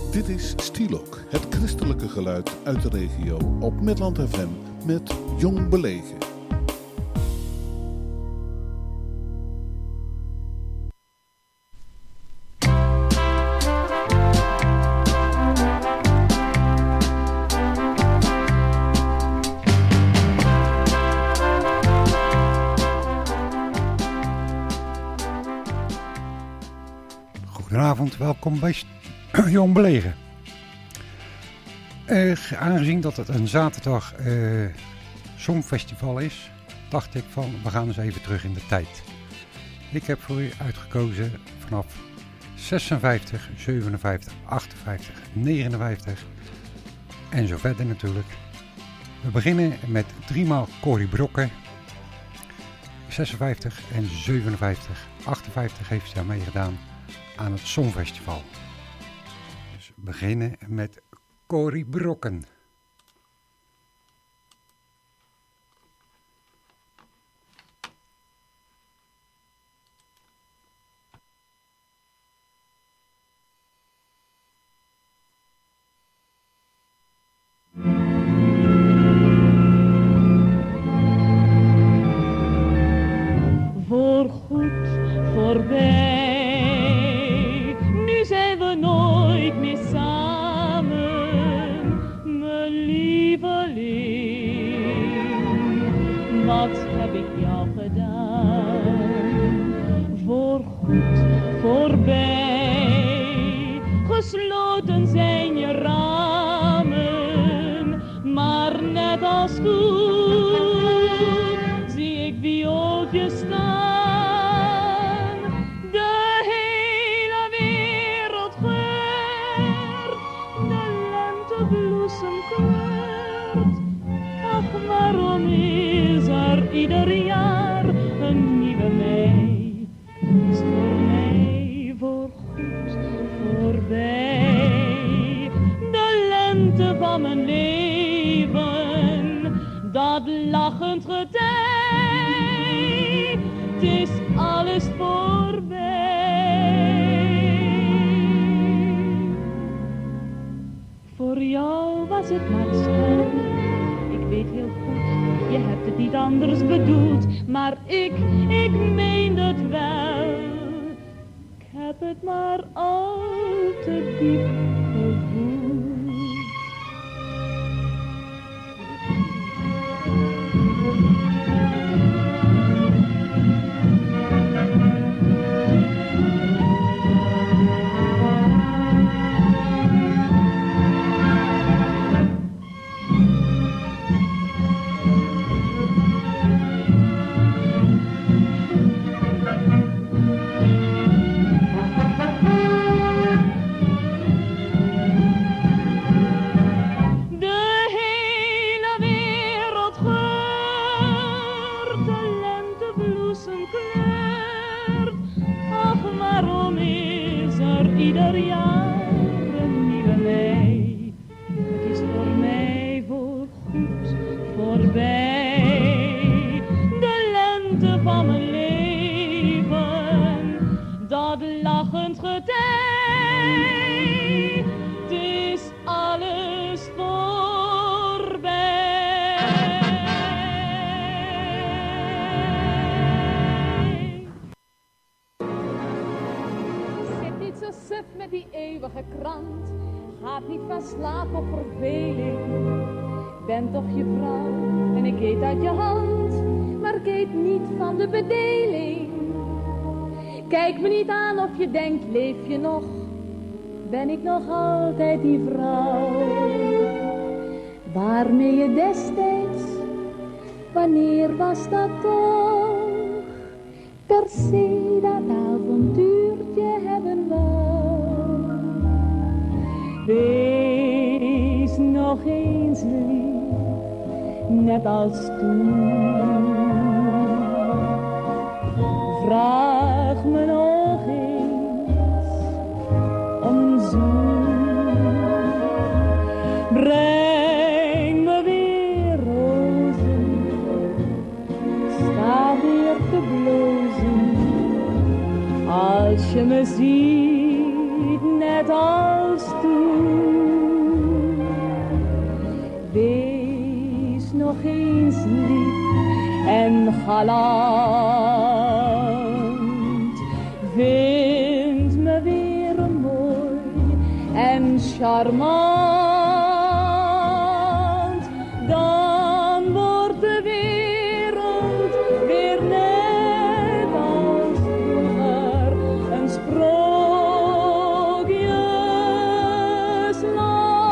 Dit is Stielok, het christelijke geluid uit de regio op Midland FM met Jong Belegen. Goedenavond, welkom bij Jong Belegen. Aangezien dat het een zaterdag songfestival is, dacht ik van we gaan eens even terug in de tijd. Ik heb voor u uitgekozen vanaf 56, 57, 58, 59 en zo verder natuurlijk. We beginnen met 3 maal Corrie Brokken. 56 en 57, 58 heeft ze daar meegedaan aan het Songfestival. Dus we beginnen met Corrie Brokken. Voorgoed voorbij, nu zijn we nooit meer samen, mijn lieveling. Wat heb ik jou gedaan? Voorgoed voorbij, gesloten zijn je ramen, maar net als toen zie ik viooltjes staan. Waarom is er ieder jaar een nieuwe mei? Is voor mij voorgoed voorbij. De lente van mijn leven, dat lachend getij, het is alles voorbij. Voor jou was het maar schijn. Ik weet heel goed, je hebt het niet anders bedoeld, maar ik meen het wel. Ik heb het maar al te diep gevoeld. Ieder jaar een nieuwe mei, het is voor mij voorgoed voorbij. De lente van mijn leven, dat lachend getij, het is alles voorbij. Suf met die eeuwige krant, gaat niet van slaap of verveling. Ben toch je vrouw en ik eet uit je hand, maar ik eet niet van de bedeling. Kijk me niet aan of je denkt, leef je nog? Ben ik nog altijd die vrouw waarmee je destijds, wanneer was dat toch, per se dat avontuurtje hebben wou? Wees nog eens lief, net als toen. Vraag me nog eens om een zoen. Breng me weer rozen, sta weer te blozen. Als je me ziet, net als toen. galant. Vindt me weer mooi en charmant, dan wordt de wereld weer net als vroeger een sprookjesland.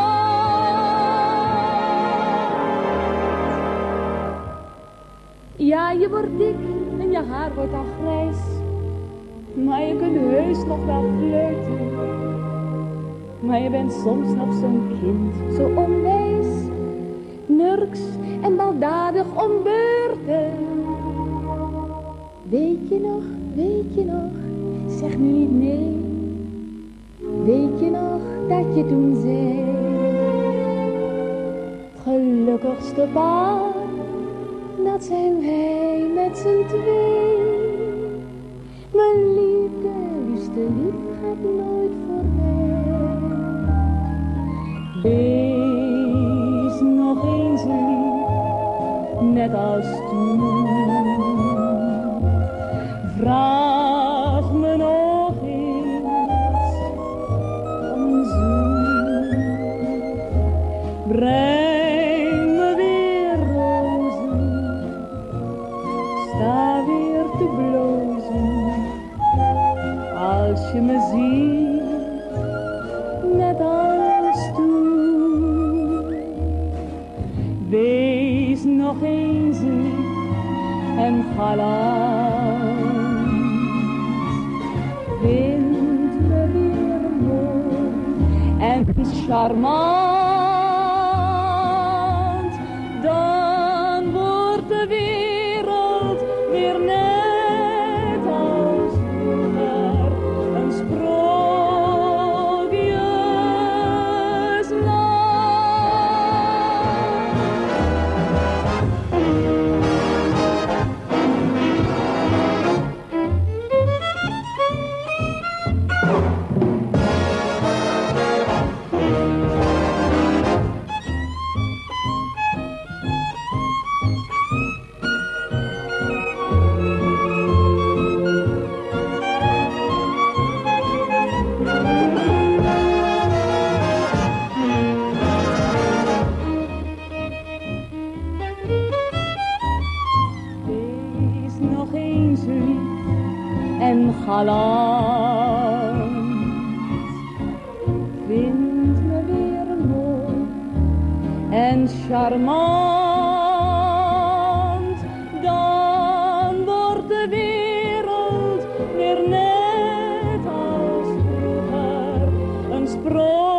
Ja, je wordt dik en je haar wordt al grijs, maar je kunt heus nog wel flirten. Maar je bent soms nog zo'n kind, zo onwijs, nurks en baldadig om beurten. Weet je nog, zeg nu niet nee. Weet je nog dat je toen zei, het gelukkigste paar, dat zijn wij met z'n twee. Mijn liefde, liefste lief, gaat nooit voorbij. Wees nog eens lief, net als toen. Vraag me nog eens om een zoen. Breng me weer rozen, sta weer te blozen. Als je me ziet, net als toen. Wees nog eens lief en galant. Vind me weer mooi en charmant. Dan wordt de wereld weer net als vroeger een sprookjesland. Wees nog eens lief en galant. Vind me weer mooi en charmant. Dan wordt de wereld weer net als vroeger een sprookjesland.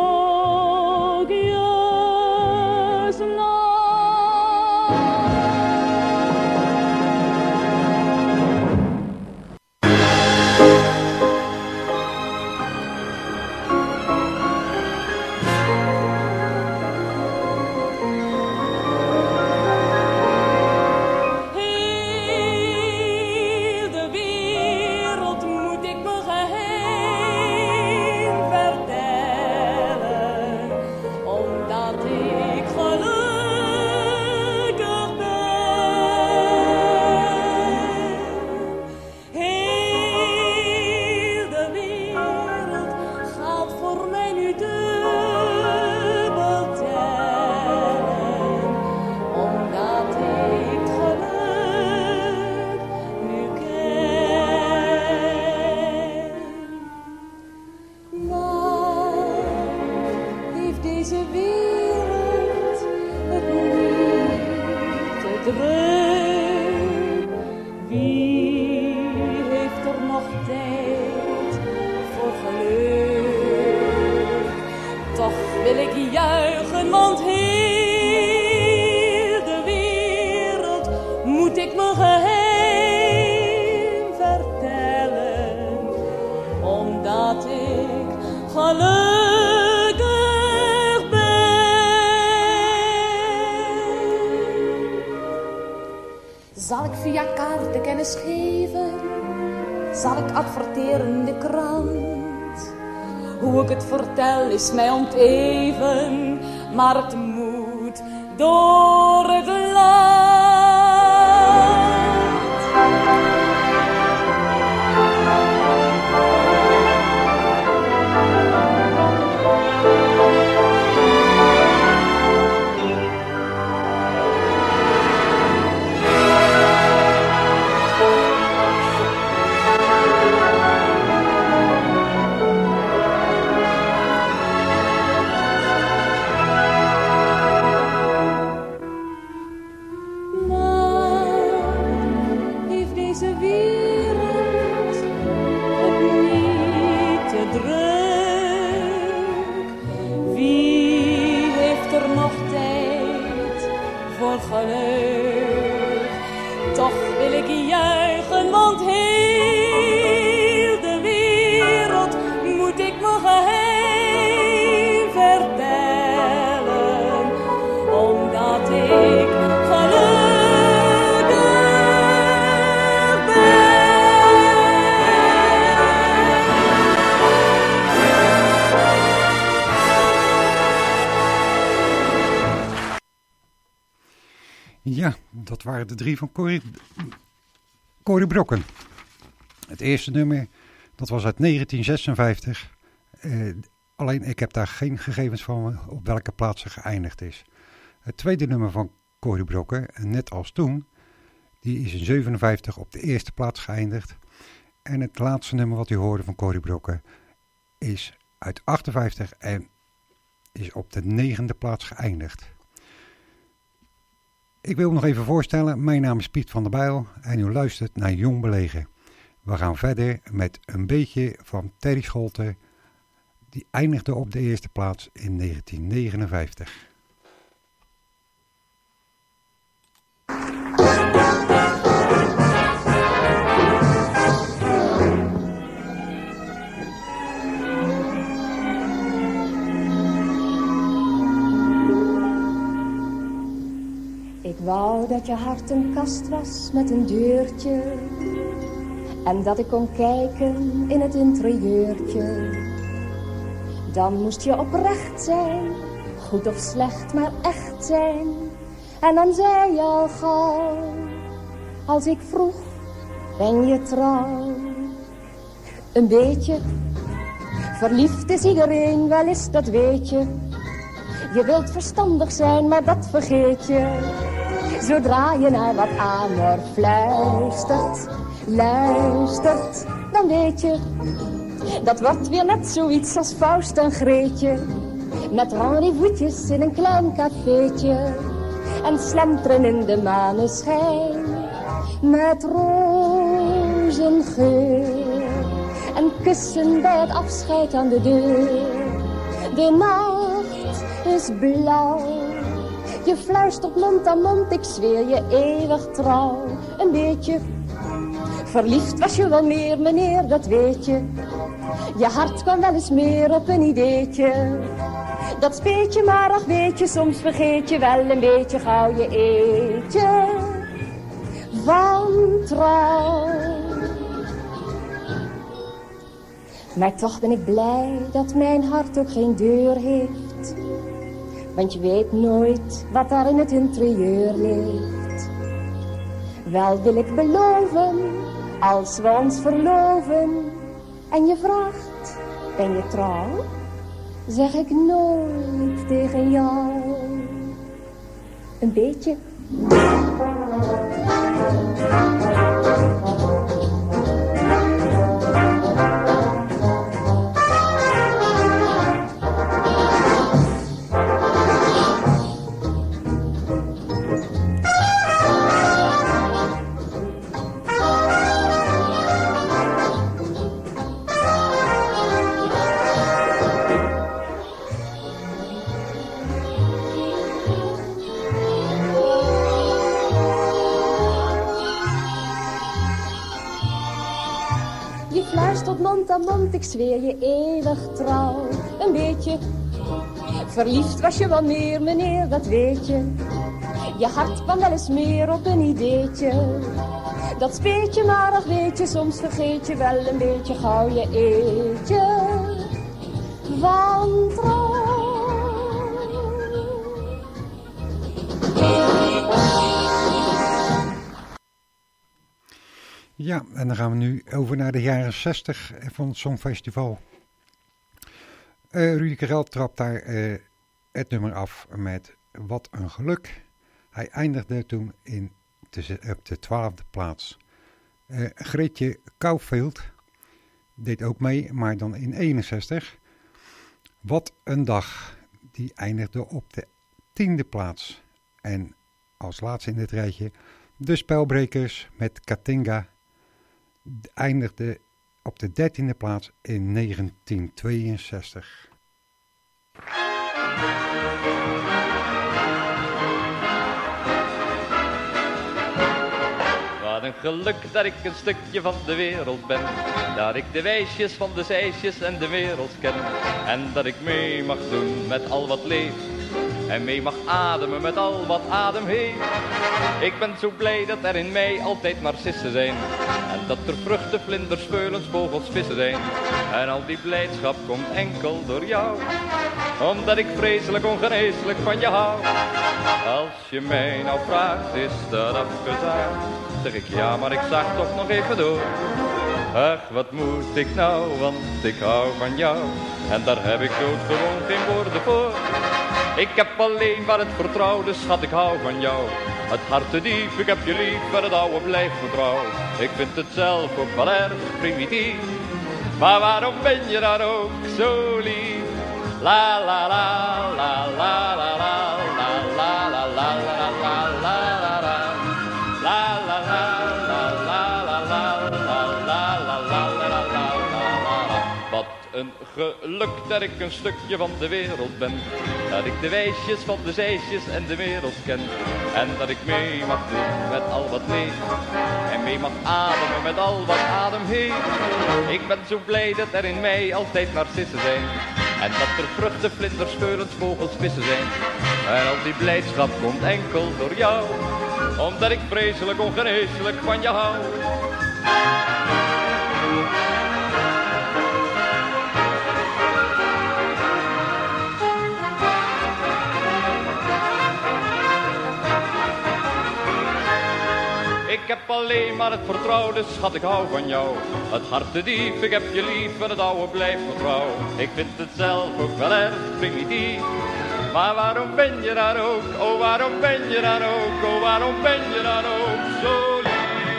Heel de wereld moet ik me geheel vertellen, omdat ik gelukkig ben. Heel de wereld gaat voor mij nu dubbel tellen, omdat ik geluk nu ken. Wat heeft deze wereld het niet te druk? Wie heeft er nog tijd voor geluk? Toch wil ik juichen, want heel de wereld moet ik me geheel vertellen, omdat ik gelukkig ben. Zal ik via kaarten kennis geven? Zal ik adverteren in de krant? Hoe ik het vertel is mij onteven, maar het moet door het land. Ja, dat waren de 3 van Corrie Brokken. Het eerste nummer, dat was uit 1956. Alleen ik heb daar geen gegevens van op welke plaats ze geëindigd is. Het tweede nummer van Corrie Brokken, net als toen, die is in 57 op de eerste plaats geëindigd. En het laatste nummer wat u hoorde van Corrie Brokken is uit 58 en is op de 9e plaats geëindigd. Ik wil me nog even voorstellen, mijn naam is Piet van der Bijl en u luistert naar Jong Belegen. We gaan verder met een beetje van Terry Scholten, die eindigde op de eerste plaats in 1959. Ik wou dat je hart een kast was met een deurtje en dat ik kon kijken in het interieurtje. Dan moest je oprecht zijn, goed of slecht, maar echt zijn. En dan zei je al gauw, als ik vroeg, ben je trouw? Een beetje, verliefd is iedereen, wel eens, dat weet je. Je wilt verstandig zijn, maar dat vergeet je. Zodra je naar wat amor fluistert, luistert, dan weet je. Dat wordt weer net zoiets als Faust en Greetje. Met rendezvous'tjes in een klein cafeetje. En slenteren in de maneschijn. Met rozengeur. En kussen bij het afscheid aan de deur. De nacht is blauw. Je fluistert mond aan mond, ik zweer je eeuwig trouw. Een beetje verliefd was je wel meer, meneer, dat weet je. Je hart kwam wel eens meer op een ideetje. Dat speet je, maar ach weet je, soms vergeet je wel een beetje gauw je eetje van trouw. Maar toch ben ik blij dat mijn hart ook geen deur heeft. Want je weet nooit wat daar in het interieur ligt. Wel wil ik beloven, als we ons verloven en je vraagt, ben je trouw? Zeg ik nooit tegen jou. Een beetje. Mond aan mond, ik zweer je eeuwig trouw. Een beetje verliefd was je wel meer, meneer, dat weet je. Je hart kwam wel eens meer op een ideetje. Dat speet je, maar ach weet je, soms vergeet je wel een beetje gauw je eetje van trouw. Ja, en dan gaan we nu over naar de jaren 60 van het Songfestival. Rudy Karel trapt daar het nummer af met Wat een geluk. Hij eindigde toen op de 12e plaats. Greetje Kouwveld deed ook mee, maar dan in 61. Wat een dag. Die eindigde op de 10e plaats. En als laatste in dit rijtje de Spelbrekers met Katinga. Eindigde op de 13e plaats in 1962. Wat een geluk dat ik een stukje van de wereld ben. Dat ik de wijsjes van de zeisjes en de wereld ken. En dat ik mee mag doen met al wat leeft. En mee mag ademen met al wat adem heeft. Ik ben zo blij dat er in mij altijd narcissen zijn. En dat er vruchten, vlinders, veulens, vogels, vissen zijn. En al die blijdschap komt enkel door jou, omdat ik vreselijk ongeneeslijk van je hou. Als je mij nou vraagt, is dat afgezaagd? Zeg ik ja, maar ik zag toch nog even door. Ach, wat moet ik nou, want ik hou van jou. En daar heb ik doodgewoon geen woorden voor. Ik heb alleen maar het vertrouwde, schat, ik hou van jou. Het hart te diep, ik heb je lief, maar het oude blijft me trouw. Ik vind het zelf ook wel erg primitief, maar waarom ben je dan ook zo lief? La la la la la la la la la la la la la la la la la la. Wat een geluk dat ik een stukje van de wereld ben, dat ik de wijsjes van de zeisjes en de wereld ken, en dat ik mee mag doen met al wat leeft en mee mag ademen met al wat adem heeft. Ik ben zo blij dat er in mij altijd narcissen zijn, en dat er vruchten, vlinders, geurens, vogels, vissen zijn. En al die blijdschap komt enkel door jou, omdat ik vreselijk ongeneeslijk van je hou. Ik heb alleen maar het vertrouwde, schat, ik hou van jou. Het hart te diep, ik heb je lief en het oude blijft me trouw. Ik vind het zelf ook wel erg primitief, maar waarom ben je dan ook, oh waarom ben je dan ook, oh waarom ben je dan ook zo lief?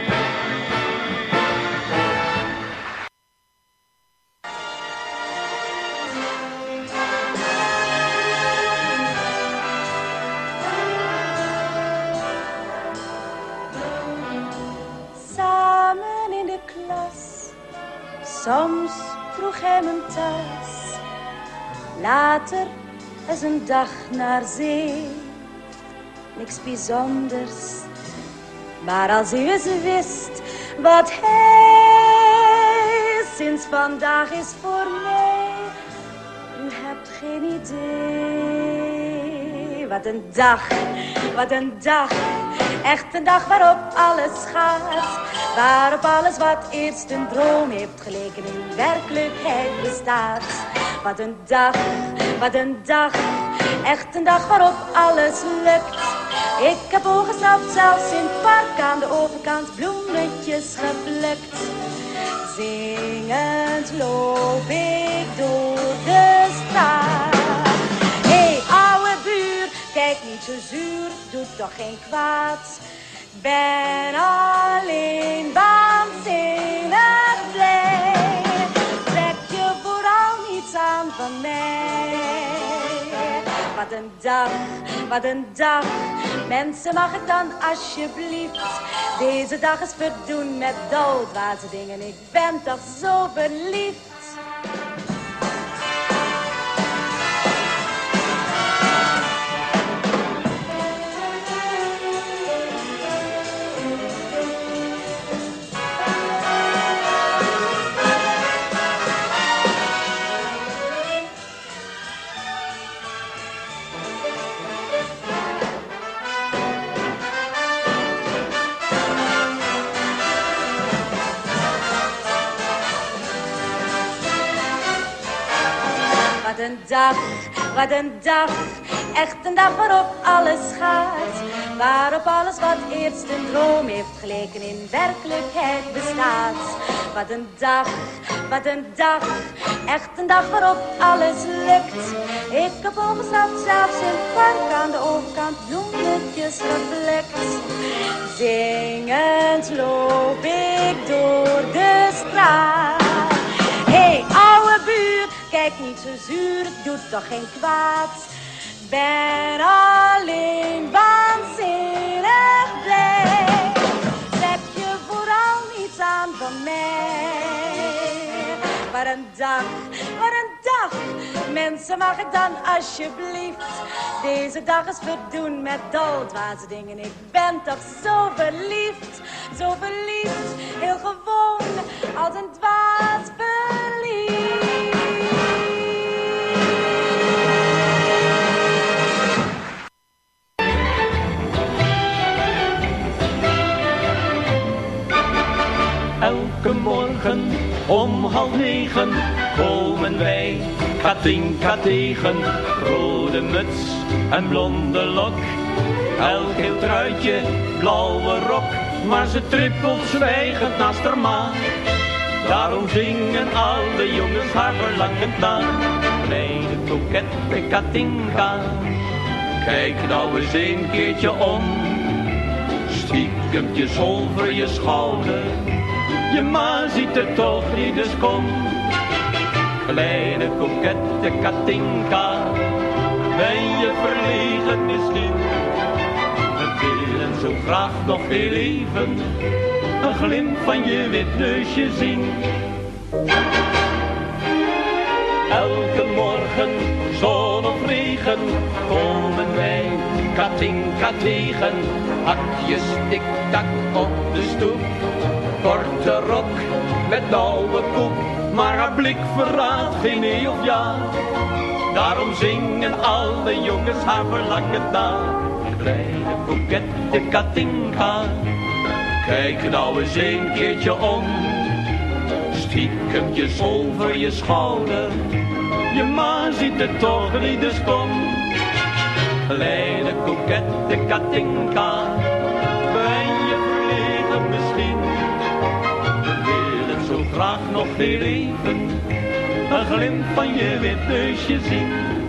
Soms vroeg hij me thuis, later is een dag naar zee. Niks bijzonders, maar als u eens wist wat hij sinds vandaag is voor mij. U hebt geen idee. Wat een dag, wat een dag. Echt een dag waarop alles gaat, waarop alles wat eerst een droom heeft geleken in werkelijkheid bestaat. Wat een dag, wat een dag. Echt een dag waarop alles lukt. Ik heb ooggesnapt, zelfs in het park aan de overkant bloemetjes geplukt. Zingend loop ik door de straat. Hey, ouwe buur, kijk niet zo zuur, doet toch geen kwaad. Ben alleen waanzinnig blij. Trek je vooral niets aan van mij. Wat een dag, wat een dag. Mensen, mag ik dan alsjeblieft deze dag eens verdoen met doodwaze dingen. Ik ben toch zo verliefd. Wat een dag, wat een dag. Echt een dag waarop alles gaat, waarop alles wat eerst een droom heeft geleken in werkelijkheid bestaat. Wat een dag, wat een dag. Echt een dag waarop alles lukt. Ik heb omgestapt, zelfs in het park aan de overkant bloemetjes geplukt. Zingend loop ik door de straat. Hey, ouwe buur, kijk niet zo zuur, doet toch geen kwaad. Ben alleen waanzinnig blij. Trek je vooral niets aan van mij. Wat een dag, wat een dag. Mensen, mag ik dan alsjeblieft deze dag eens verdoen met doodwaze dingen. Ik ben toch zo verliefd, heel gewoon als een dwaas verliefd. Elke morgen om 8:30 komen wij Katinka tegen. Rode muts en blonde lok, elk heel truitje, blauwe rok. Maar ze trippelt zwijgend naast haar ma. Daarom zingen alle jongens haar verlangend na. Kleine kokette Katinka, kijk nou eens een keertje om. Stiekempjes over je schouder, je ma ziet het toch niet, dus kom. Kleine kokette Katinka, ben je verlegen misschien? We willen zo graag nog heel even een glimp van je wit neusje zien. Elke morgen, zon of regen, komen wij Katinka tegen. Hakjes tik-tak op de stoep, korte rok met nauwe koep. Maar haar blik verraadt geen nee of ja. Daarom zingen alle jongens haar verlangend na. Kleine kokette Katinka, kijk nou eens een keertje om. Stiekempjes over je schouder, je ma ziet het toch niet, dus kom. Kleine kokette Katinka, ben je verlegen misschien? We willen zo graag nog heel even een glimp van je wit neusje zien.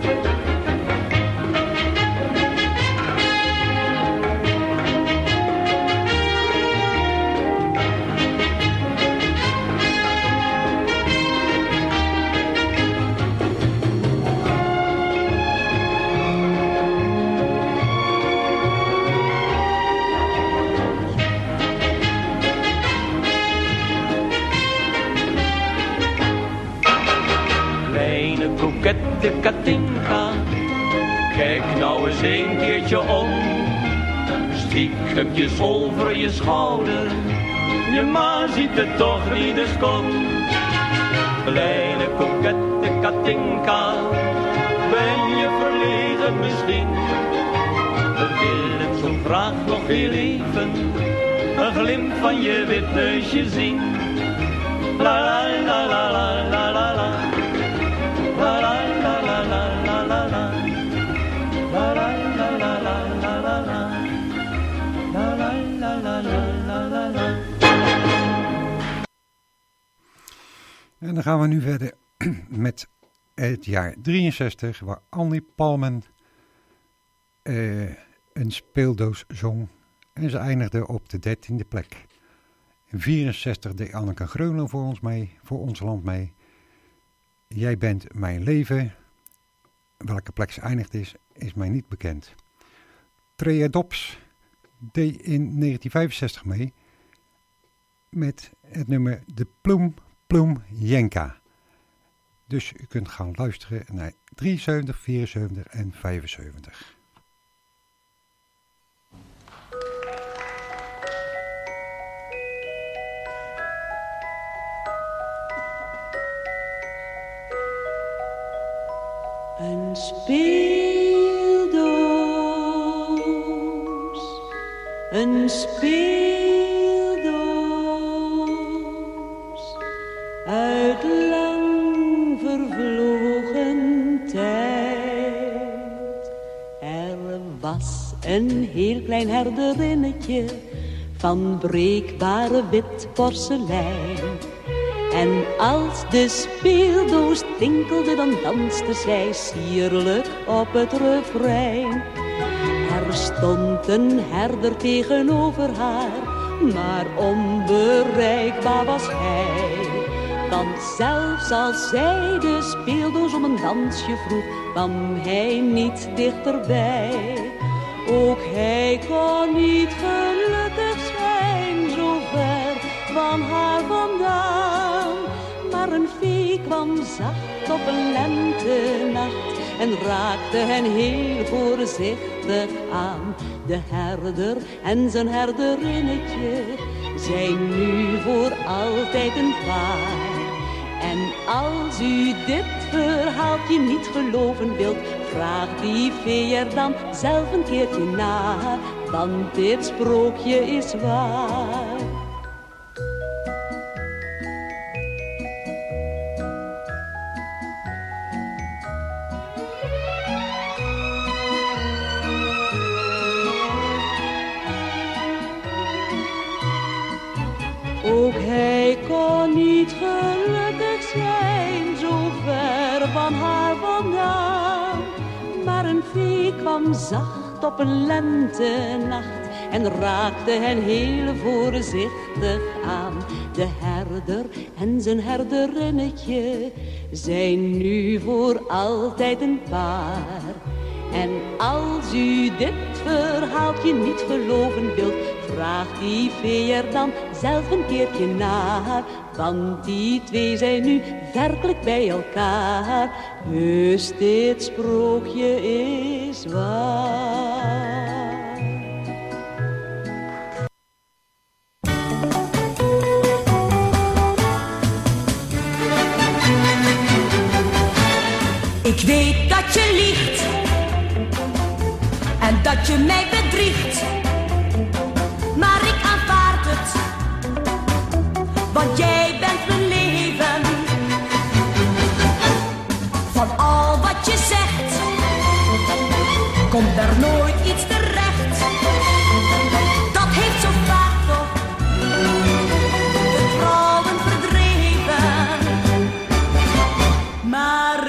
Kokette Katinka, kijk nou eens een keertje om. Stiekempjes over je schouder, je ma ziet het toch niet, dus kom. Kleine kokette Katinka, ben je verlegen misschien? We willen zo graag nog heel even een glimp van je wit neusje zien. La la la la la la la la. La la la la la la la la. La la la la la la la la. La la la la la la la. En dan gaan we nu verder met het jaar 63, waar Annie Palmen een speeldoos zong. En ze eindigde op de 13e plek. In 64 deed Anneke Greulow voor ons land mee. Jij bent mijn leven. Welke plek ze eindigd is mij niet bekend. Trea Dops deed in 1965 mee met het nummer De Ploem Ploem Jenka. Dus u kunt gaan luisteren naar 73, 74 en 75. Een speeldoos, een speeldoos, uit lang vervlogen tijd. Er was een heel klein herderinnetje van breekbare wit porselein. En als de speeldoos tinkelde, dan danste zij sierlijk op het refrein. Er stond een herder tegenover haar, maar onbereikbaar was hij. Want zelfs als zij de speeldoos om een dansje vroeg, kwam hij niet dichterbij. Ook hij kon niet gelukkig zijn, zo ver van haar vandaan. Maar een vee kwam zacht op een lentenacht en raakte hen heel voorzichtig aan. De herder en zijn herderinnetje zijn nu voor altijd een paar. En als u dit verhaaltje niet geloven wilt, vraag die vee er dan zelf een keertje na, want dit sprookje is waar. die kwam zacht op een lentenacht en raakte hen heel voorzichtig aan. De herder en zijn herderinnetje zijn nu voor altijd een paar. En als u dit verhaaltje niet geloven wilt, vraag die vee er dan zelf een keertje naar. Want die twee zijn nu werkelijk bij elkaar. Dus dit sprookje is waar. Ik weet dat je liegt en dat je mij bedriegt, maar ik aanvaard het, want jij bent mijn leven. Van al wat je zegt, komt er nooit iets terecht. Dat heeft zo vaak toch de vrouwen verdreven. Maar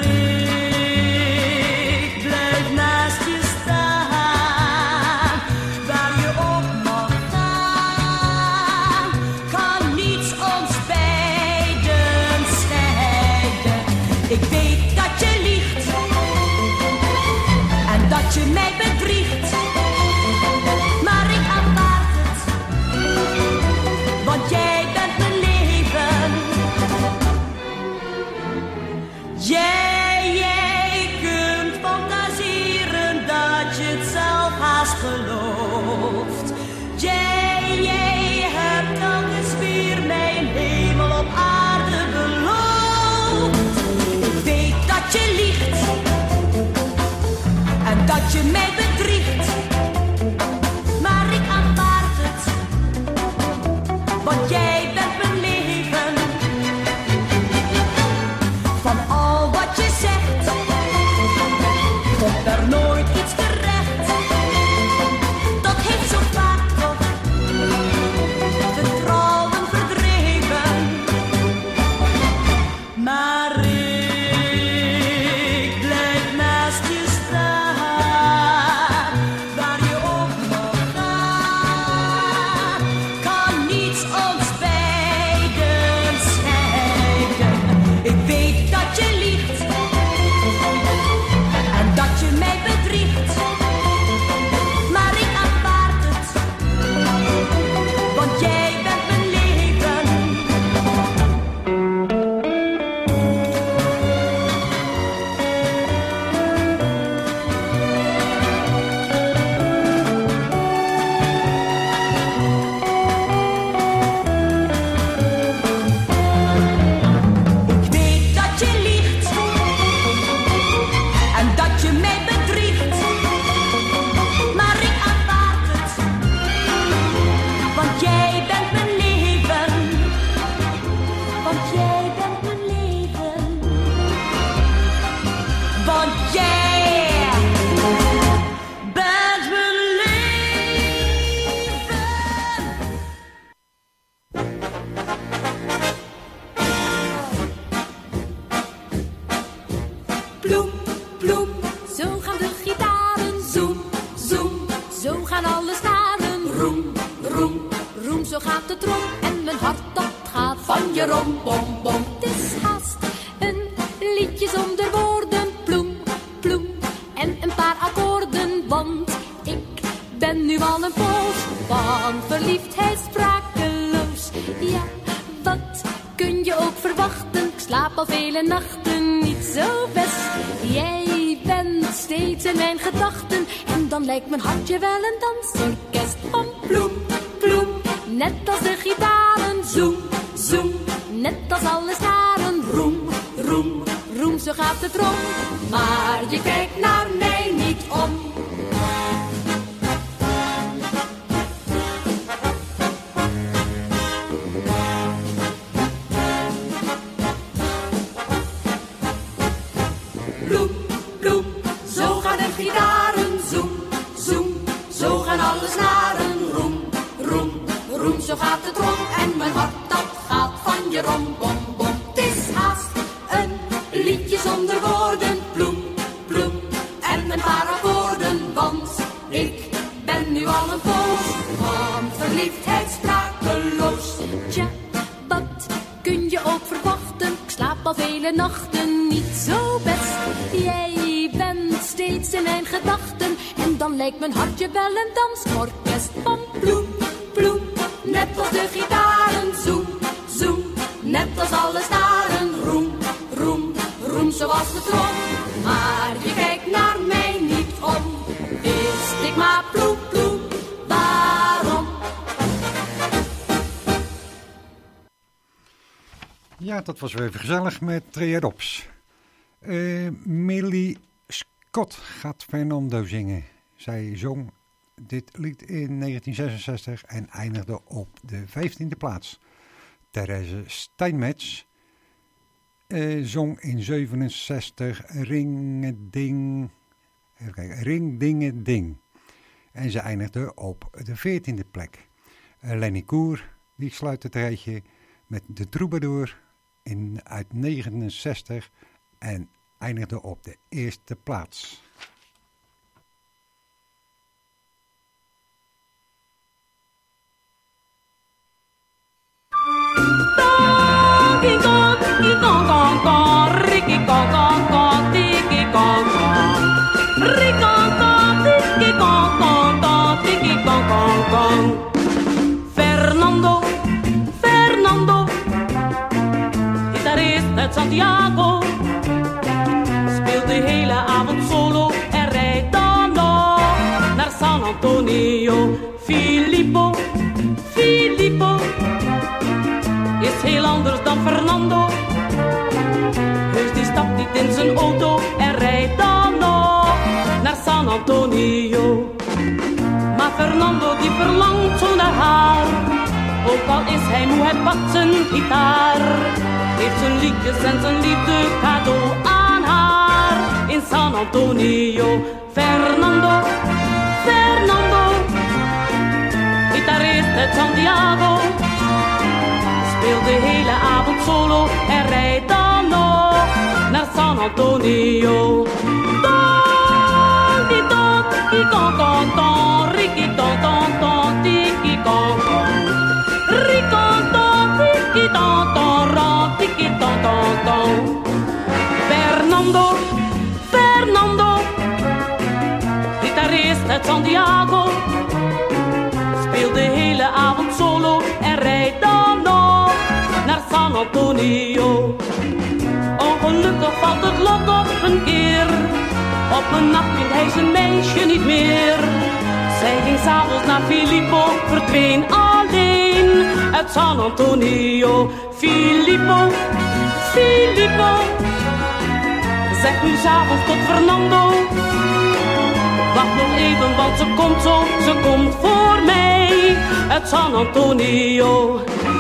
ik blijf naast je staan, waar je op mag gaan. Kan niets ons beiden scheiden. Ik weet dat je liegt en dat je mij bedriegt, maar ik aanvaard het, want jij bent mijn leven. Jij kunt fantaseren dat je het zelf haast gelooft. Jij hebt telkens weer mijn hemel op aarde beloofd. Ik weet dat je liegt en dat je mij bedriegt, maar ik aanvaard het, want jij bent mijn leven. Van al wat je zegt, komt er nooit iets terecht. Dat heeft zo vaak toch de trouwen verdreven. Maar ik blijf naast je staan, waar je op mag gaan. Kan niets ons beiden scheiden. Ik weet dat je liegt en dat je mij bedriegt, maar ik aanvaard het, want jij bent mijn leven. Ik weet dat je liegt en dat je mij bedriegt, maar ik aanvaard het, want jij bent mijn leven. Want jij bent mijn leven. Want jij bent mijn leven. Ploem, ploem, zo gaan de gitaren. Zoem, zoem, zo gaan alle snaren. Roem, roem, roem, zo gaat de trom. En mijn hart dat gaat van je rom, bom, bom. Het is haast een liedje zonder woorden. Ploem, ploem, en een paar akkoorden. Want ik ben nu al een poos van verliefdheid sprakeloos. Ja, wat kun je ook verwachten? Ik slaap al vele nachten niet zo best. Jij bent steeds in mijn gedachten. En dan lijkt mijn hartje wel een dansorkest. Van ploem, ploem, net als de gitaren. Zoem, zoem, net als alle snaren. Roem, roem, roem, zo gaat het rond. Maar je kijkt naar mij niet om. Ploem, ploem, zo gaan de gitaren. Zoem, zoem, zo gaan alle snaren. Roem, roem, roem, zo gaat het rond. En mijn hart dat gaat van je rom, bom, bom. Het is haast een liedje zonder woorden. Ploem, ploem, en een paar akkoorden. steeds in mijn gedachten. En dan lijkt mijn hartje wel een dansorkest van ploem, ploem. Net als de gitaren, zoem, zoem. Net als alle staren, roem, roem, roem zoals de trom. Maar je kijkt naar mij niet om. Wist ik maar ploem, ploem, waarom? Ja, dat was weer even gezellig met Triadops. Millie Scott gaat Fernando zingen. Zij zong dit lied in 1966 en eindigde op de 15e plaats. Therese Steinmetz zong in 67 Ring Dinge Ding. En ze eindigde op de 14e plek. Lenny Koer die sluit het rijtje met De Troubadour uit 69 en eindigde op de eerste plaats. Fernando, Fernando, gitarist uit Santiago, speelt de hele avond solo en rijdt dan nog naar San Antonio. Filippo, Filippo is heel anders dan Fernando. Dus die stapt niet in zijn auto en rijdt dan nog naar San Antonio. Maar Fernando die verlangt zo naar haar. Ook al is hij moe, hij pakt zijn gitaar. Geeft zijn liedjes en zijn liefde cadeau aan haar. In San Antonio. Fernando, Fernando, gitarist uit Santiago, speelt de hele avond solo en rijdt dan nog naar San Antonio. Tiki ton, tiki ton, ton, ton, riki ton, ton, ton, tiki ton, ton, riki ton, tiki ton, ton, ron, tiki ton, ton, ton. Fernando, Fernando, gitarist uit Santiago, speelt de hele avond solo en rijdt dan nog naar San Antonio. Ongelukkig valt het lot op een keer. Op een nacht vindt hij zijn meisje niet meer. Zij ging s'avonds naar Filippo, verdween alleen uit San Antonio. Filippo, Filippo, zeg nu s'avonds tot Fernando. Wacht nog even, want ze komt zo, ze komt voor mij uit San Antonio.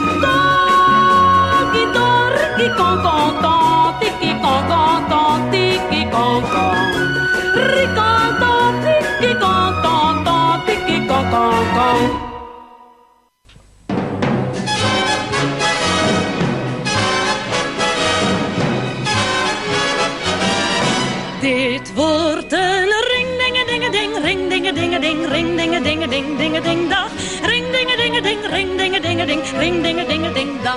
Tiki ton, riki ton, ton, ton, tiki ton, ton, ton, tiki ton, ton, riki ton, tiki ton, ton, ton, tiki ton, ton, ton. Dit wordt een ring-dinge-dinge-ding, ring-dinge-dinge-ding, ring-dinge-dinge-ding, dinge-ding-dag. Ring-dinge-dinge-ding, ring-dinge-dinge-ding, ring-dinge-dinge-ding, dag.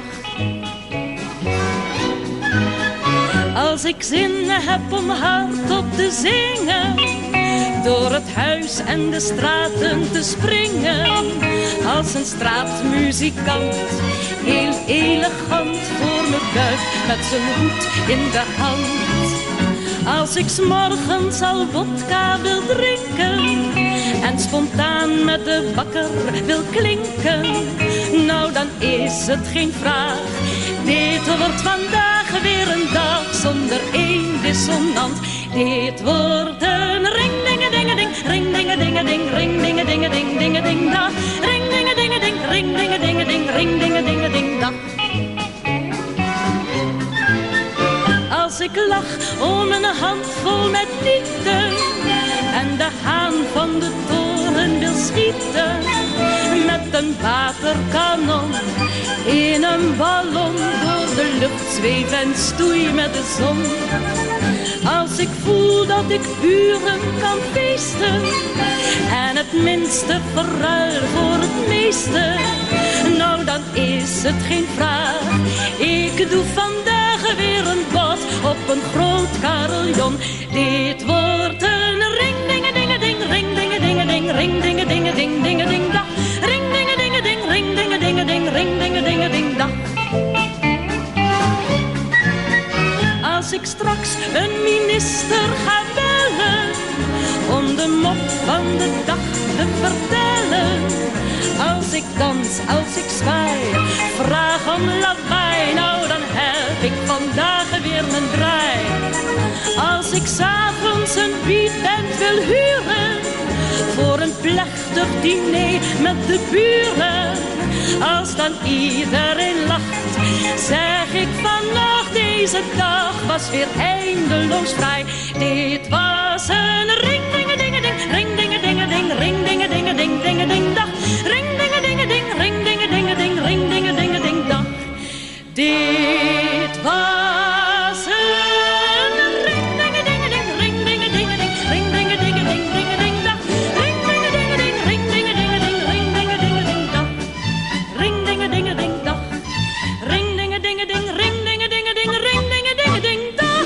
Als ik zin heb om hardop te zingen, door het huis en de straten te springen, als een straatmuzikant, heel elegant voor me buigt met zijn hoed in de hand. Als ik 's morgens al vodka wil drinken en spontaan met de bakker wil klinken, nou dan is het geen vraag. Dit wordt vandaag weer een dag zonder één dissonant. Dit wordt een ring-dinge-dinge-ding, ring-dinge-dinge-ding, ring-dinge-dinge-ding, dinge-ding-dag. Ring-dinge-dinge-ding, ring-dinge-dinge-ding, ring-dinge-dinge-ding, dag. Als ik lach om een handvol met liefde en de haan van de toren wil schieten, met een waterkanon in een ballon door de lucht zweef en stoei met de zon. Als ik voel dat ik uren kan feesten en het minste verruil voor het meeste, nou dan is het geen vraag. Ik doe vandaag weer een bad op een groot carillon. Dit wordt een een minister ga bellen om de mop van de dag te vertellen. Als ik dans, als ik zwaai, vraag om lawaai, nou dan heb ik vandaag weer mijn draai. Als ik 's avonds een beatband wil huren voor een plechtig diner met de buren, als dan iedereen lacht, zeg ik vannacht, deze dag was weer eindeloos vrij. Dit was een ring-ding-a-ding-a-ding, ring-ding-a-ding-a-ding, ring-ding-a-ding-a-ding, ding-a-ding dag, ring-ding-a-ding-a-ding, ring-ding-a-ding-a-ding, ring-ding-a-ding-a-ding dag. Dit was een ring-ding-a-ding-a-ding, ring-ding-a-ding-a-ding, ring-ding-a-ding-a-ding, ding-a-ding dag, ring-ding-a-ding-a-ding, ring-ding-a-ding-a-ding, ring-ding-a-ding-a-ding dag, ring-ding-a-ding-a-ding dag, ring-ding-a-ding-a-ding, ring-ding-a-ding-a-ding, ring-ding-a-ding-a-ding dag.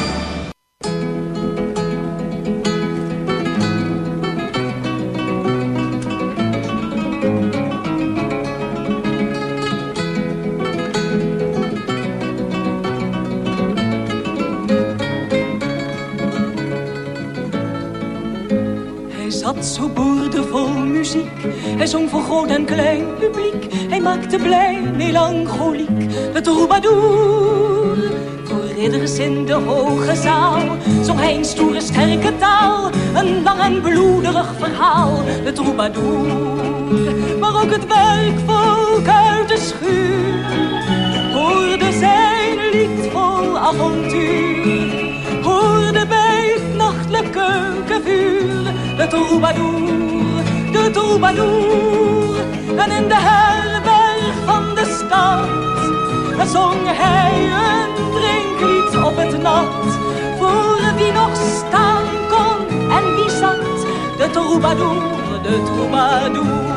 Zat zo boordevol muziek, hij zong voor groot en klein publiek, hij maakte blij, melancholiek, de troubadour. Voor ridders in de hoge zaal zong hij een stoere sterke taal, een lang en bloederig verhaal, de troubadour. Maar ook het werkvolk uit de schuur hoorde zijn lied vol avontuur, hoorde bij het nachtelijk keukenvuur de troubadour, de troubadour. En in de herberg van de stad zong hij een drinklied op het nat, voor wie nog staan kon en wie zat, de troubadour, de troubadour.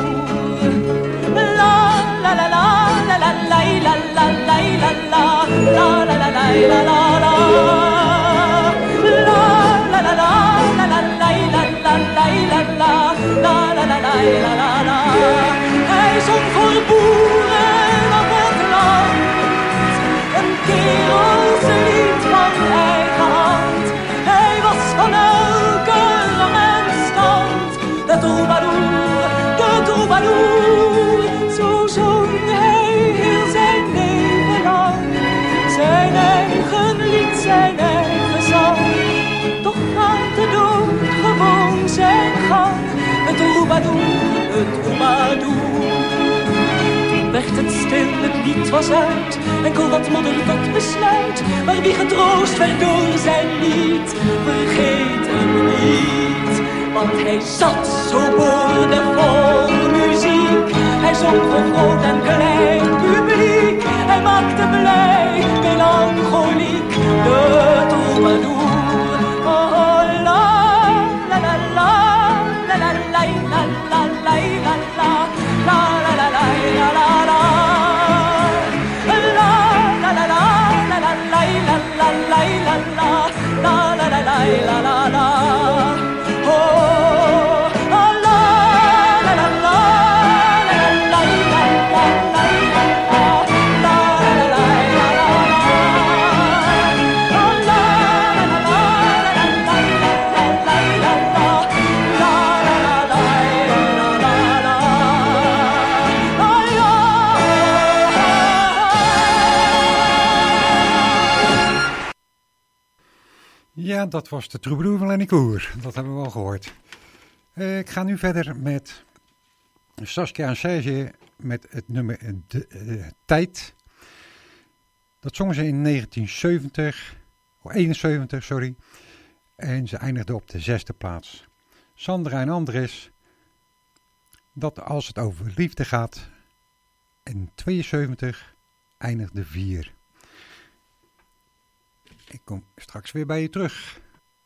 La la la la la la la la la la la la la la la la la. Hij zong voor boeren op het land, een kerelslied van eigen hand. Hij was van elke rang en stand, de troubadour, de troubadour. Zo zong hij heel zijn leven lang, zijn eigen lied, zijn eigen zang. Toch gaat de dood gewoon zijn gang, de troubadour, de troubadour. Toen werd het stil, het lied was uit, enkel wat modder tot besluit. Maar wie getroost werd door zijn lied, vergeet hem niet. Want hij zat zo boordevol muziek, hij zong voor groot en klein publiek. Hij maakte blij, melancholiek, de troubadour. Ja, dat was de troubadour van Lenny Koer. Dat hebben we al gehoord. Ik ga nu verder met Saskia en Serge met het nummer Tijd. Dat zongen ze in 1971, sorry. En ze eindigden op de 6e plaats. Sandra en Andres, dat als het over liefde gaat. In 72 eindigde 4. Ik kom straks weer bij je terug.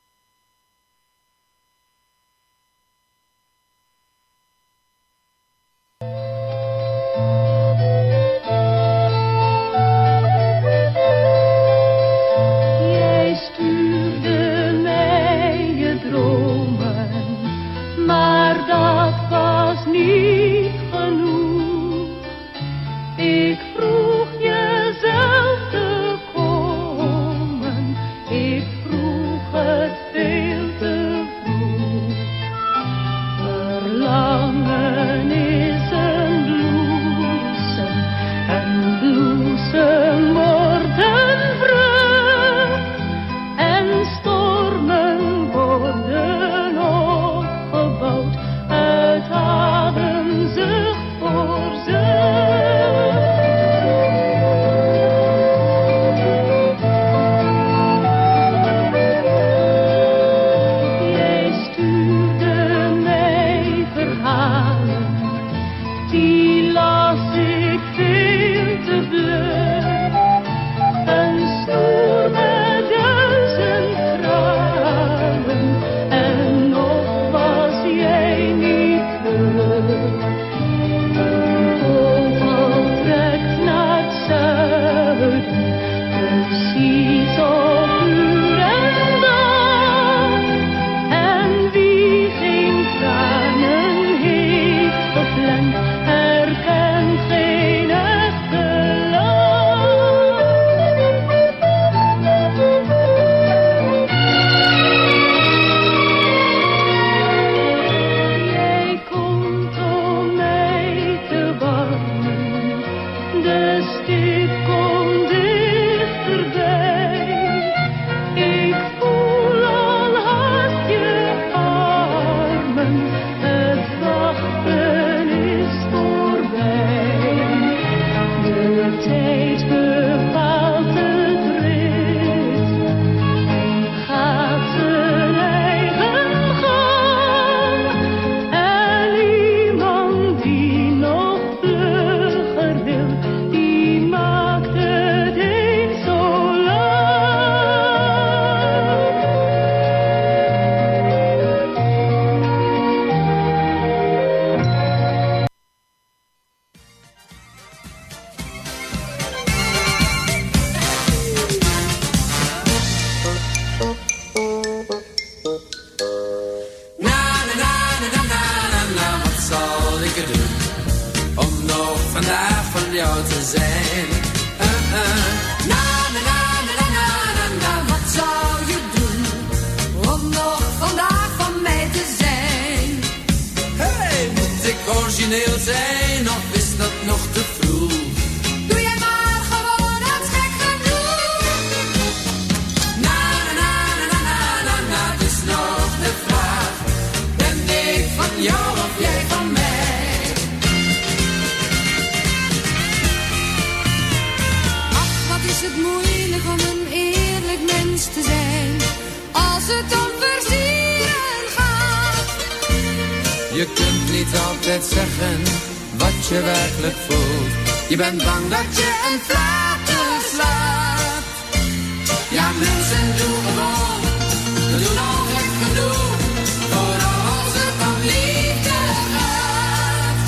Jij stuurde mij je dromen, maar dat was niet genoeg. Ik vroeg jezelf te komen, ik zijn. Na, na, na, na, na, na, na, wat zou je doen om nog vandaag van mij te zijn? Hey, moet ik origineel zijn of is dat nog te vroeg? Doe jij maar gewoon als gek genoeg. Na, na, na, na, na, na, na, dus nog de vraag. Ben ik van jou of jij van mij? Is het moeilijk om een eerlijk mens te zijn als het om versieren gaat? Je kunt niet altijd zeggen wat je werkelijk voelt. Je bent bang dat je een flater slaat. Ja, mensen, doe gewoon, we doen al gek genoeg, vooral als het om liefde gaat.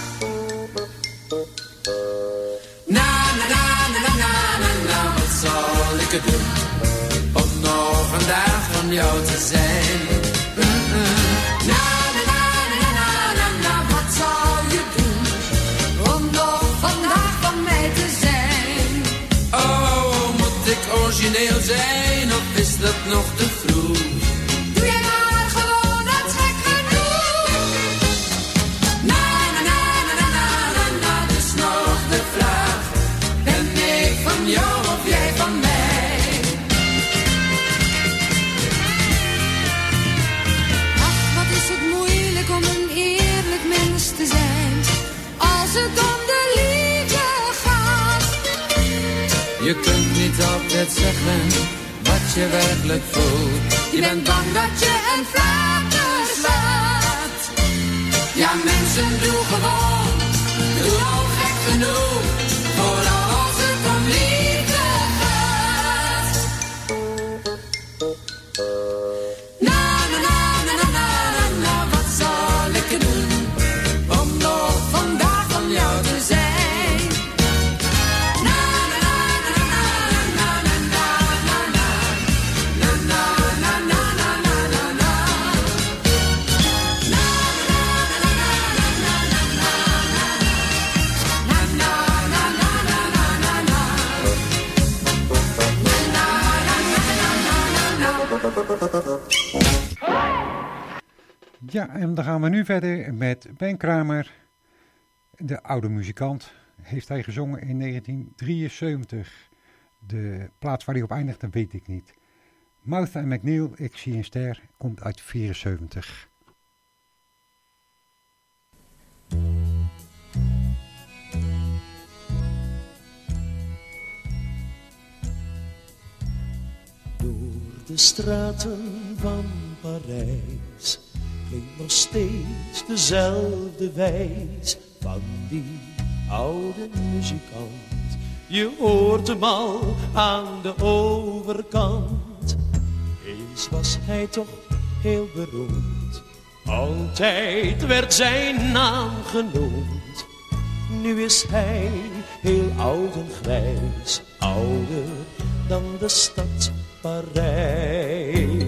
Na, na, na, na, na, na, na, wat zal ik het doen om nog een dag van jou te zijn? Na, na, na, na, na, na, na, wat zou je doen om nog vandaag van mij te zijn? Oh, moet ik origineel zijn of is dat nog te vroeg? Doe jij maar gewoon als gek genoeg. Na, na, na, na, na, na, na, na, dus nog de vraag. Ben ik van jou of jij van mij? Ach, wat is het moeilijk om een eerlijk mens te zijn als het om de liefde gaat. Je kunt niet altijd zeggen wat je werkelijk voelt. Je bent bang dat je een flater slaat. Ja, mensen, doe gewoon, doe al gek genoeg, vooral als het om liefde gaat. Na, na, na, na, na, na, na, na, wat zal ik doen om nog vandaag van jou te zijn? Na, na, na, na, na, na, na, na, na, na, na, na, na, na, na, na, na, na. Na, na, na, na, na, na, na, na, Ja, en dan gaan we nu verder met Ben Kramer, de oude muzikant. Heeft hij gezongen in 1973. De plaats waar hij op eindigt, dat weet ik niet. Martha en McNeil, Ik zie een ster, komt uit 74. Door de straten van Parijs klinkt nog steeds dezelfde wijs van die oude muzikant. Je hoort hem al aan de overkant. Eens was hij toch heel beroemd, altijd werd zijn naam genoemd. Nu is hij heel oud en grijs, ouder dan de stad Parijs.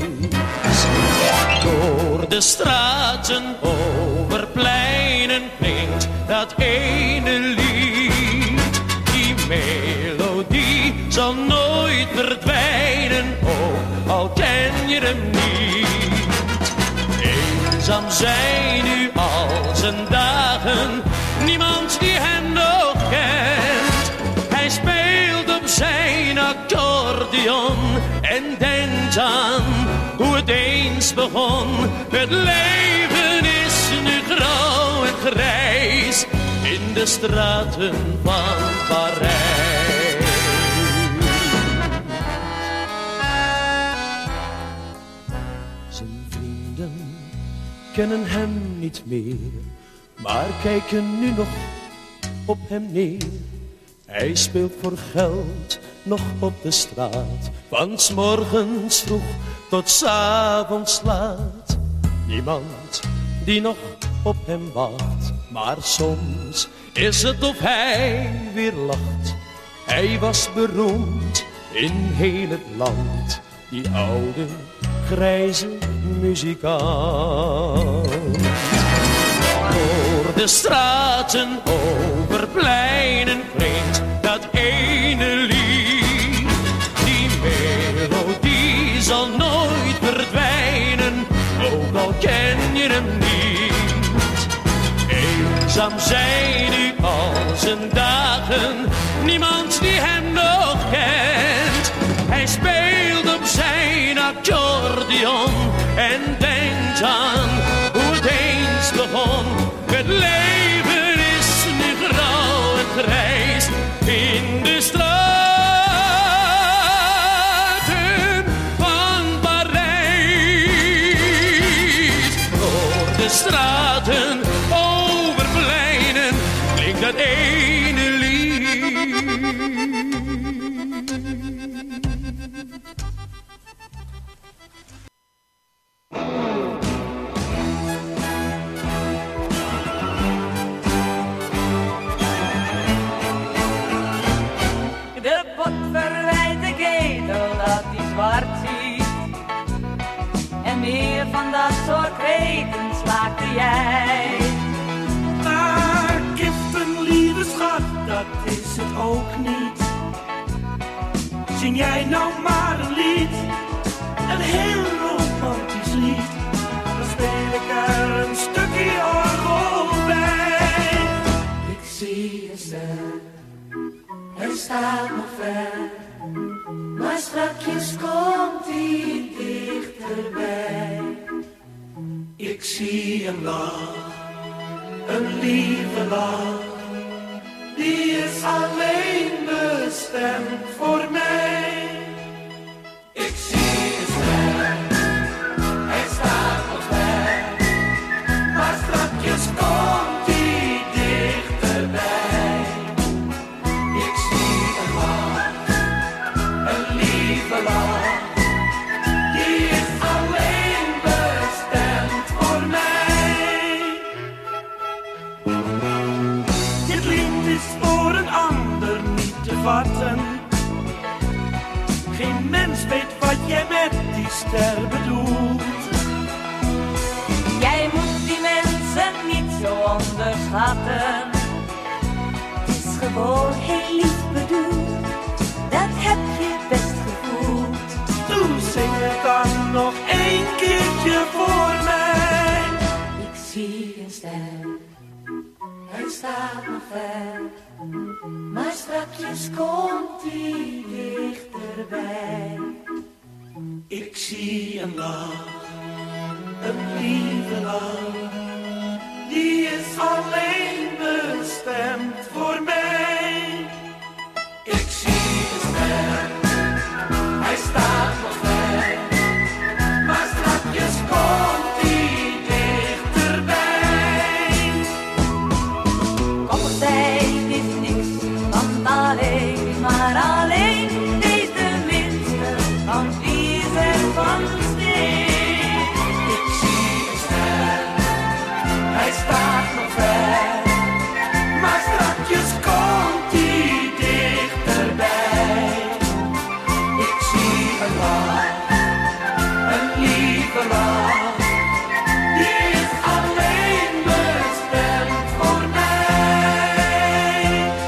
Door de straten over pleinen klinkt dat ene lied. Die melodie zal nooit verdwijnen, ook al ken je hem niet. Eenzaam zijn nu al zijn dagen, niemand die hem nog kent. Hij speelt op zijn accordeon en denkt aan hoe het eens begon. Het leven is nu grauw en grijs in de straten van Parijs. Zijn vrienden kennen hem niet meer, maar kijken nu nog op hem neer. Hij speelt voor geld nog op de straat, van 's morgens vroeg tot 's avonds laat. Niemand die nog op hem wacht, maar soms is het of hij weer lacht. Hij was beroemd in heel het land, die oude grijze muzikant. Door Door de straten over pleinen klinkt dat ene lied. Die melodie zal nooit verdwijnen, ook al ken je hem niet. Eenzaam zijn nu al zijn dagen, niemand die hem nog kent. Hij speelt op zijn accordeon en denkt aan hoe het eens begon. Het leven is nu grauw en grijs in de straten van Parijs. Door de straten over pleinen klinkt dat ene lied. De pot verwijt de ketel dat hij zwart ziet. En meer van dat soort kreten slaakte jij. Maar giften, lieve schat, dat is het ook niet. Zing jij nou maar een lied, een heel romantisch lied. Dan speel ik er een stukje orgel bij. Ik zie een ster, hij staat nog ver, maar strakjes komt hij dichterbij. Ik zie een lach, een lieve lach, die is alleen bestemd voor mij. Ik zie een ster, hij staat nog ver, maar strakjes komt hij dichterbij. Ik zie een lach, een lieve lach, die is alleen bestemd voor mij. Dit lied is voor een ander niet te vatten. Geen mens weet wat jij met die ster bedoelt. Jij moet die mensen niet zo onderschatten. Het is gewoon heel lief bedoeld, dat heb je best gevoeld. Doe, zing het dan nog één keertje voor mij. Ik zie een ster, hij staat nog ver, maar strakjes komt hij dichterbij. Ik zie een lach, een lieve lach, die is alleen bestemd voor mij. Ik zie een ster, hij staat nog ver, maar strakjes komt hij dichterbij. Kom zij, het is niks, want alleen, maar alleen is de minste, want die is er van steen. Ik zie een ster, hij staat nog ver, maar strakjes komt hij dichterbij. Ik zie een lach, een lieve lach, die is alleen bestemd voor mij.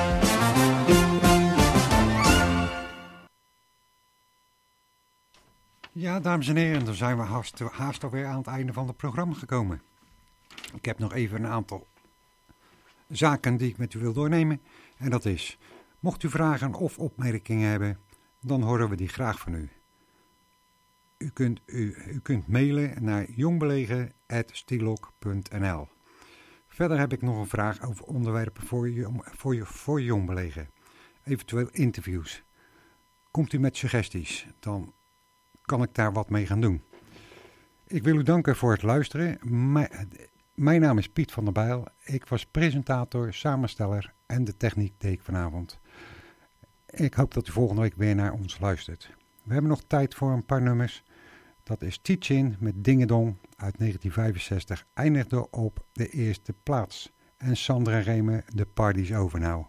Ja, dames en heren, dan zijn we haast alweer aan het einde van het programma gekomen. Ik heb nog even een aantal zaken die ik met u wil doornemen. En dat is, mocht u vragen of opmerkingen hebben, dan horen we die graag van u. U kunt mailen naar jongbelegen@stilok.nl. Verder heb ik nog een vraag over onderwerpen voor jongbelegen. Eventueel interviews. Komt u met suggesties, dan kan ik daar wat mee gaan doen. Ik wil u danken voor het luisteren. Mijn naam is Piet van der Bijl. Ik was presentator, samensteller en de techniek deed ik vanavond. Ik hoop dat u volgende week weer naar ons luistert. We hebben nog tijd voor een paar nummers. Dat is Teach-In met Dingedong uit 1965. Eindigde op de eerste plaats. En Sandra Remer, The Party's Over Now.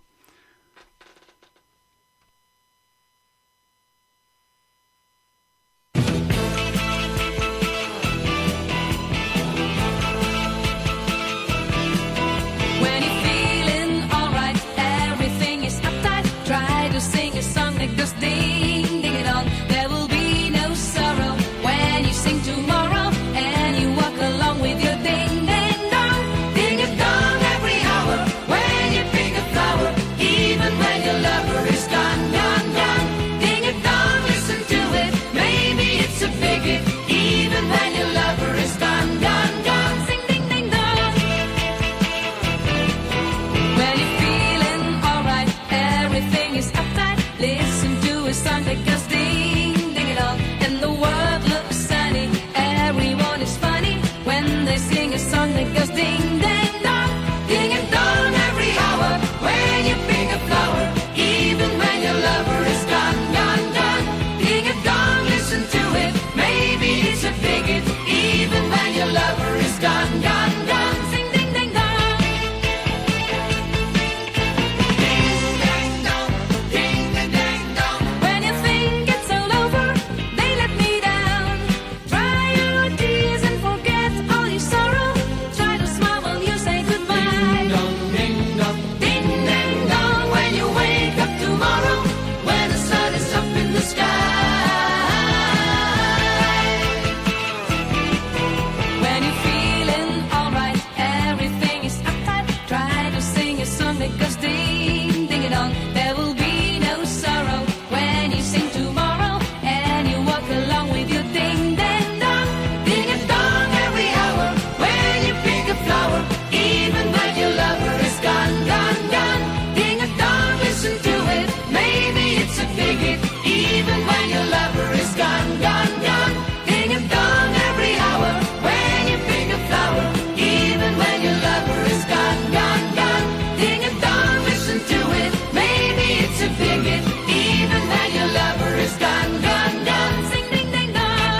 it goes ding, ding, dong. Ding and dong every hour when you pick a flower, even when your lover is gone, gone, gone. Ding and dong, listen to it, maybe it's a bigot, even when your lover is gone, gone, gone. Sing ding, ding, dong. Ding, ding, dong, ding, ding, ding, dong. When you think it's all over, they let me down. Dry your tears and forget all your sorrow. Try to smile while you say goodbye. Ding dong, ding ding dong. When you wake up tomorrow, when the sun is up in the sky. When you're feeling alright, everything is uptight. Try to sing a song that goes ding ding dong. There will be no sorrow when you sing tomorrow, and you walk along with your ding ding dong. Ding a dong every hour when you pick a flower, even when your lover is gone, gone, gone. Ding a dong, listen to it, maybe it's a bigot, even when your lover is gone, gone, gone. Ding a dong every hour when you pick a flower, even when your lover is gone, gone, gone. Ding a dong, listen to it, maybe it's a bigot, even when your lover is gone, gone, gone. Sing ding ding dong.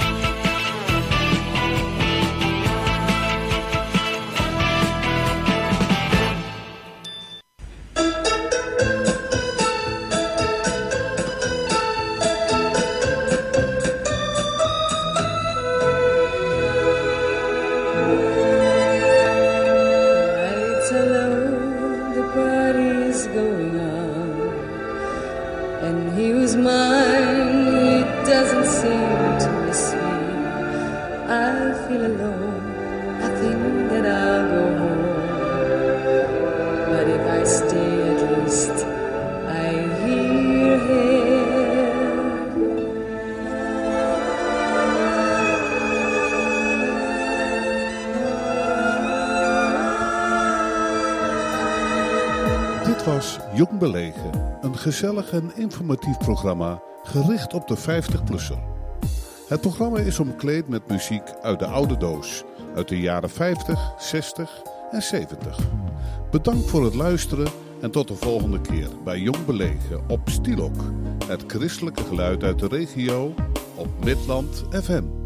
Lights are low, the party's going on, and he was mine, he doesn't seem to miss me. I feel alone, I think that I'll go home, but if I stay at least I hear him. Dit was Jong Belegen, een gezellig en informatief programma gericht op de 50-plusser. Het programma is omkleed met muziek uit de oude doos, uit de jaren 50, 60 en 70. Bedankt voor het luisteren en tot de volgende keer bij Jong Belegen op Stilok, het christelijke geluid uit de regio op Midland FM.